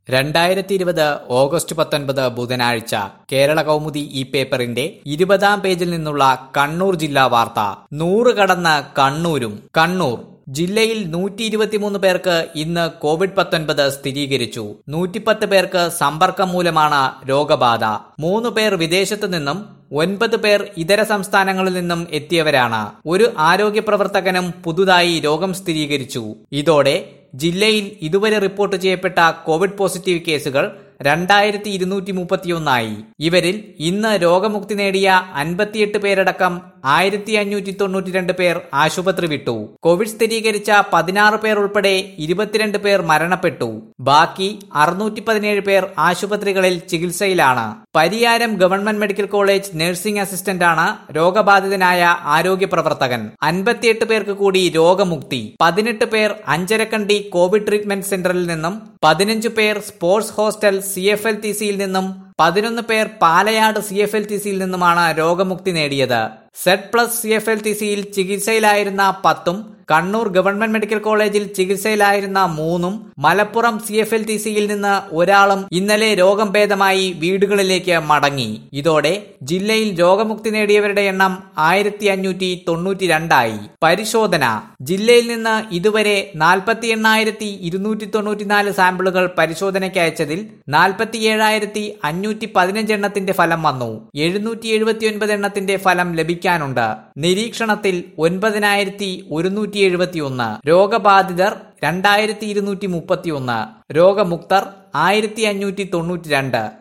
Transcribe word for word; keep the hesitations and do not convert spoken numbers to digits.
രണ്ടായിരത്തി ഇരുപത് ഓഗസ്റ്റ് പത്തൊൻപത് ബുധനാഴ്ച കേരള കൗമുദി ഈ പേപ്പറിന്റെ ഇരുപതാം പേജിൽ നിന്നുള്ള കണ്ണൂർ ജില്ലാ വാർത്ത. നൂറ് കടന്ന് കണ്ണൂരും. കണ്ണൂർ ജില്ലയിൽ നൂറ്റി ഇരുപത്തിമൂന്ന് പേർക്ക് ഇന്ന് കോവിഡ് പത്തൊൻപത് സ്ഥിരീകരിച്ചു. നൂറ്റിപ്പത്ത് പേർക്ക് സമ്പർക്കം മൂലമാണ് രോഗബാധ. മൂന്ന് പേർ വിദേശത്തു നിന്നും ഒൻപത് പേർ ഇതര സംസ്ഥാനങ്ങളിൽ നിന്നും എത്തിയവരാണ്. ഒരു ആരോഗ്യ പ്രവർത്തകനും പുതുതായി രോഗം സ്ഥിരീകരിച്ചു. ഇതോടെ ജില്ലയിൽ ഇതുവരെ റിപ്പോർട്ട് ചെയ്യപ്പെട്ട കോവിഡ് പോസിറ്റീവ് കേസുകൾ രണ്ടായിരത്തി ഇരുന്നൂറ്റി മുപ്പത്തിയൊന്നായി. ഇവരിൽ ഇന്ന് രോഗമുക്തി നേടിയ അൻപത്തിയെട്ട് പേരടക്കം ആയിരത്തി അഞ്ഞൂറ്റി തൊണ്ണൂറ്റി രണ്ട് പേർ ആശുപത്രി വിട്ടു. കോവിഡ് സ്ഥിരീകരിച്ച പതിനാറ് പേർ ഉൾപ്പെടെ ഇരുപത്തിരണ്ട് പേർ മരണപ്പെട്ടു. ബാക്കി അറുന്നൂറ്റി പതിനേഴ് പേർ ആശുപത്രികളിൽ ചികിത്സയിലാണ്. Pariyaram government medical college nursing അസിസ്റ്റന്റാണ് രോഗബാധിതനായ ആരോഗ്യ പ്രവർത്തകൻ. അൻപത്തിയെട്ട് പേർക്ക് കൂടി രോഗമുക്തി. പതിനെട്ട് പേർ അഞ്ചരക്കണ്ടി കോവിഡ് ട്രീറ്റ്മെന്റ് സെന്ററിൽ നിന്നും പതിനഞ്ച് പേർ sports hostel C F L T സിയിൽ നിന്നും പതിനൊന്ന് പേർ Palayad C F L T സിയിൽ നിന്നുമാണ് രോഗമുക്തി നേടിയത്. Z plus C F L T സിയിൽ ചികിത്സയിലായിരുന്ന പത്തും കണ്ണൂർ ഗവൺമെന്റ് മെഡിക്കൽ കോളേജിൽ ചികിത്സയിലായിരുന്ന മൂന്നും Malappuram C F L T സിയിൽ നിന്ന് ഒരാളും ഇന്നലെ രോഗം ഭേദമായി വീടുകളിലേക്ക് മടങ്ങി. ഇതോടെ ജില്ലയിൽ രോഗമുക്തി നേടിയവരുടെ എണ്ണം ആയിരത്തി അഞ്ഞൂറ്റി തൊണ്ണൂറ്റി രണ്ടായി. പരിശോധന ജില്ലയിൽ നിന്ന് ഇതുവരെ നാൽപ്പത്തി എണ്ണായിരത്തി ഇരുന്നൂറ്റി തൊണ്ണൂറ്റിനാല് സാമ്പിളുകൾ പരിശോധനയ്ക്ക് അയച്ചതിൽ നാൽപ്പത്തി ഏഴായിരത്തി അഞ്ഞൂറ്റി പതിനഞ്ച് എണ്ണത്തിന്റെ ഫലം വന്നു. എഴുന്നൂറ്റി എഴുപത്തി ഒൻപത് എണ്ണത്തിന്റെ ഫലം ലഭിക്കാനുണ്ട്. നിരീക്ഷണത്തിൽ ഒൻപതിനായിരത്തി ഒരുന്നൂറ്റി എഴുപത്തി ഒന്ന്. രോഗബാധിതർ രണ്ടായിരത്തി ഇരുന്നൂറ്റി മുപ്പത്തി ഒന്ന്. രോഗമുക്തർ ആയിരത്തി അഞ്ഞൂറ്റി തൊണ്ണൂറ്റി രണ്ട്.